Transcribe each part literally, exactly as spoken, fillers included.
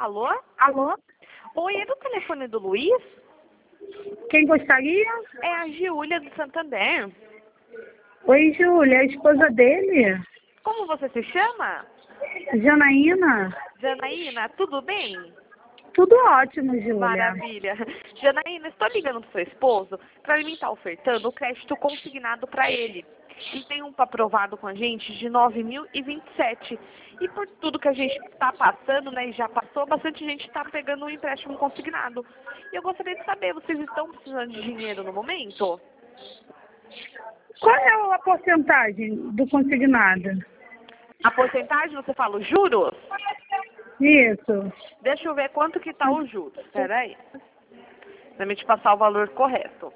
Alô? Alô? Oi, é do telefone do Luiz? Quem gostaria? É a Giulia do Santander. Oi, Júlia, a esposa dele? Como você se chama? Janaína? Janaína, tudo bem? Tudo ótimo, Júlia. Maravilha. Janaína, estou ligando pro seu esposo para ele estar ofertando o crédito consignado para ele. E tem um aprovado com a gente de nove mil e vinte e sete. E por tudo que a gente está passando, né, e já passou, bastante gente está pegando um empréstimo consignado. E eu gostaria de saber, vocês estão precisando de dinheiro no momento? Qual é a porcentagem do consignado? A porcentagem, você fala os juros? Isso. Deixa eu ver quanto que tá os juros. Espera aí. Pra me te passar o valor correto.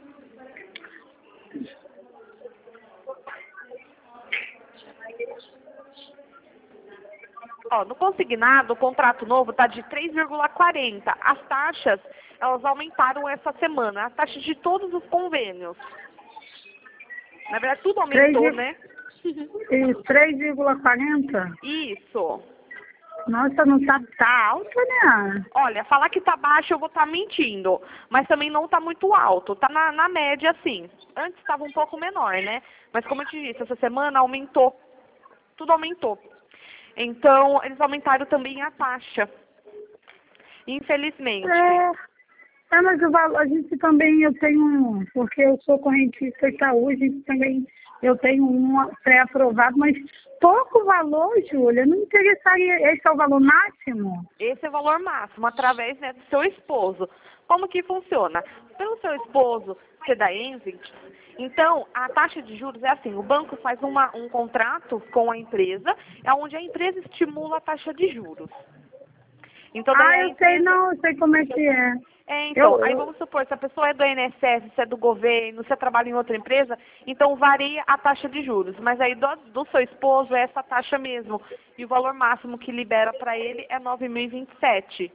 Ó, no consignado, o contrato novo tá de três vírgula quarenta. As taxas, elas aumentaram essa semana. As taxas de todos os convênios. Na verdade, tudo aumentou, Três- né? E três vírgula quarenta? Isso. Nossa, não tá, tá alto, né? Olha, falar que tá baixo eu vou estar mentindo, mas também não tá muito alto, tá na, na média assim. Antes estava um pouco menor, né? Mas como eu te disse, essa semana aumentou, tudo aumentou. Então, eles aumentaram também a taxa, infelizmente. É, é mas o valor, a gente também, eu tenho um, porque eu sou correntista Itaú, a gente também, eu tenho um pré-aprovado, mas pouco valor, Júlia, não interessaria, esse é o valor máximo? Esse é o valor máximo, através, né, do seu esposo. Como que funciona? Pelo seu esposo ser da Envit, então a taxa de juros é assim, o banco faz uma, um contrato com a empresa, é onde a empresa estimula a taxa de juros. Então daí Ah, a eu sei, empresa... não, eu sei como é que é. É, então, Eu, aí eu, vamos supor, se a pessoa é do I N S S, se é do governo, se trabalha em outra empresa, então varia a taxa de juros. Mas aí do, do seu esposo é essa taxa mesmo. E o valor máximo que libera para ele é nove mil e vinte e sete.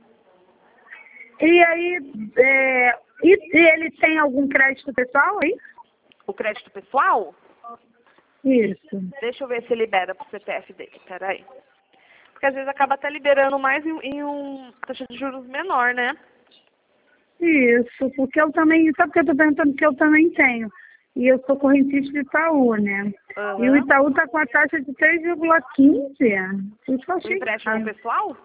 e aí, é, e, e ele tem algum crédito pessoal aí? O crédito pessoal, Isso. deixa eu ver se libera para o C P F dele, peraí. Porque às vezes acaba até liberando mais em, em um taxa de juros menor, né? Isso, porque eu também, sabe que eu estou perguntando que eu também tenho. E eu sou correntista de Itaú, né? E o Aham. Itaú está com a taxa de três vírgula quinze. Isso eu O achei empréstimo caro. pessoal?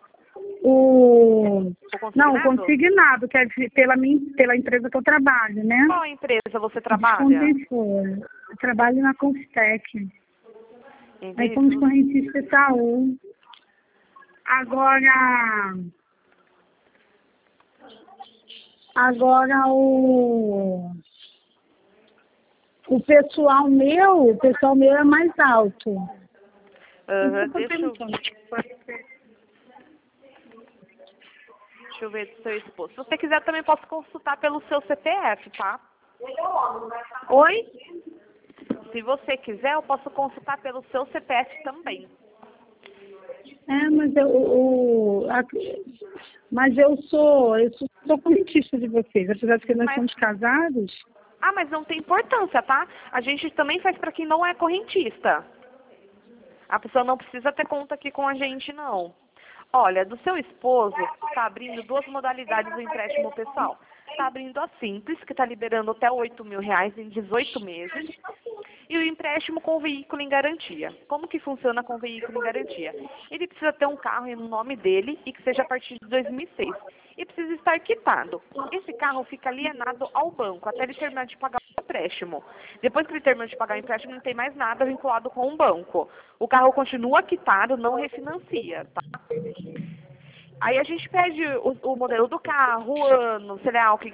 O... O Não, o consignado? consignado, que é de- pela, minha, pela empresa que eu trabalho, né? Qual empresa você Desconto trabalha? em folha. Eu trabalho na Confitec. Aí somos Entendi. correntistas Itaú. Agora, agora o, o pessoal meu, o pessoal meu é mais alto. Aham, Isso que eu tô deixa eu perguntando. Deixa eu ver do seu esposo. Se você quiser, também posso consultar pelo seu C P F, tá? Oi? Se você quiser, eu posso consultar pelo seu C P F também. É, mas eu, o, a- mas eu sou, eu sou, sou correntista de vocês, apesar de que nós Mas, somos casados. ah, mas não tem importância, tá? A gente também faz para quem não é correntista. A pessoa não precisa ter conta aqui com a gente, não. Olha, do seu esposo, está abrindo duas modalidades do empréstimo pessoal. Está abrindo a Simples, que está liberando até oito mil reais em dezoito meses. E o empréstimo com veículo em garantia. Como que funciona com veículo em garantia? Ele precisa ter um carro no nome dele e que seja a partir de dois mil e seis. E precisa estar quitado. Esse carro fica alienado ao banco até ele terminar de pagar o empréstimo. Depois que ele termina de pagar o empréstimo, não tem mais nada vinculado com o banco. O carro continua quitado, não refinancia, tá? Aí a gente pede o, o modelo do carro, o ano, se ele é álcool